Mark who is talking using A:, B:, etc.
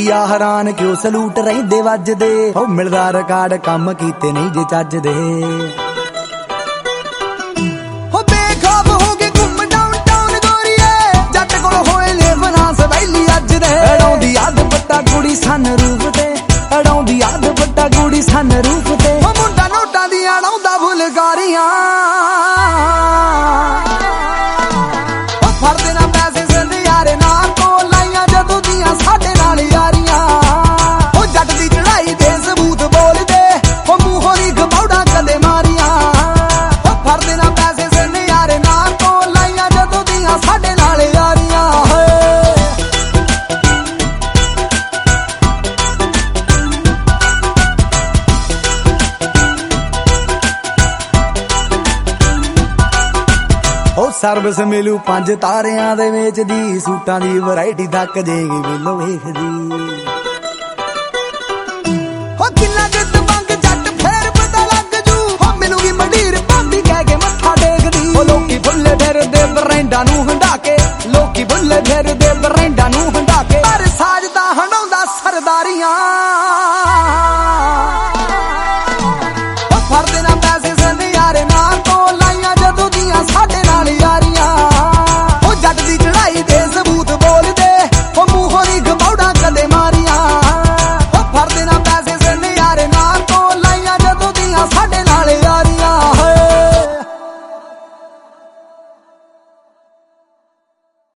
A: ਆ ਹੈਰਾਨ ਕਿਉਂ ਸਲੂਟ ਰਹਿੰਦੇ ਵੱਜਦੇ ਹੋ ਮਿਲਦਾ ਰਿਕਾਰਡ ਕੰਮ ਕੀਤੇ ਨਹੀਂ ਜੇ ਚੱਜਦੇ ਹੋ ਬੇਖੌਫ ਹੋ ਕੇ ਘੁੰਮ ਡਾਊਨਟਾਊਨ ਗੋਰੀਏ ਜੱਟ ਕੋਲ ਹੋਏ ਨੇ ਫਨਾਂਸ ਵੈਲੀ ਅੱਜ ਦੇ ਅੜਾਉਂਦੀ ਅੱਧ ਪੱਟਾ ਕੁੜੀ ਸਨ ਰੂਪ ਤੇ ਅੜਾਉਂਦੀ ਅੱਧ ਪੱਟਾ ਕੁੜੀ ਸਨ ਰੂਪ ਤੇ ਹੋ ਮੁੰਡਾ ਨੋਟਾਂ ਦੀਆਂ ਅੜਾਉਂਦਾ ਫੁਲਕਾਰੀਆਂ ਫੜਦੇ ਨਾ ਪੈਸੇ ਸਿੰਧ ਯਾਰੇ ਨਾਲ ਤੋਂ ਲਾਈਆਂ ਜਦੋਂ ਦੀਆਂ ਸਾਡੇ ਨਾਲ ਯਾਰੀਆਂ ਉਹ ਜੱਟ ਦੀ ਚੜਾਈ ਦੇ ਸਬੂਤ ਬੋਲਦੇ ਉਹ ਮੂੰਹੋਂ ਨਹੀਂ ਗਮੌੜਾ ਕਦੇ ਮਾਰੀਆਂ ਉਹ ਫੜਦੇ ਨਾ ਪੈਸੇ ਸਿੰਧ ਯਾਰੇ ਨਾਲ ਤੋਂ ਲਾਈਆਂ ਜਦੋਂ ਦੀਆਂ ਸਾਡੇ ਨਾਲ ਯਾਰੀਆਂ ਉਹ ਸਰਵਿਸ ਮਿਲੂ 5 ਤਾਰਿਆਂ ਦੇ ਵੇਚਦੀ ਸੂਟਾਂ ਦੀ ਵੈਰਾਈਟੀ ਤੱਕ ਜੇਗੀ ਵੇਲੋ ਵੇਖਦੀ ਹੋ ਕਿੰਨਾ ਜਿੱਤ ਮੰਗ ਜੱਟ ਫੇਰ ਪਤਾ ਲੱਗ ਜੂ ਹੋ ਮਿਲੂਗੀ ਮੰਡੀਰ ਭਾਂਬੀ ਕਹਿ ਕੇ ਮੱਥਾ ਟੇਕਦੀ ਹੋ ਲੋਕੀ ਭੁੱਲੇ ਫਿਰਦੇ ਬਰੈਂਡਾਂ ਨੂੰ ਹੰਡਾ ਕੇ ਲੋਕੀ ਭੁੱਲੇ ਫਿਰਦੇ ਬਰੈਂਡਾਂ ਨੂੰ ਹੰਡਾ ਕੇ ਪਰ ਸਾਜ ਦਾ ਹੰਡਾਉਂਦਾ ਸਰਦਾਰੀਆਂ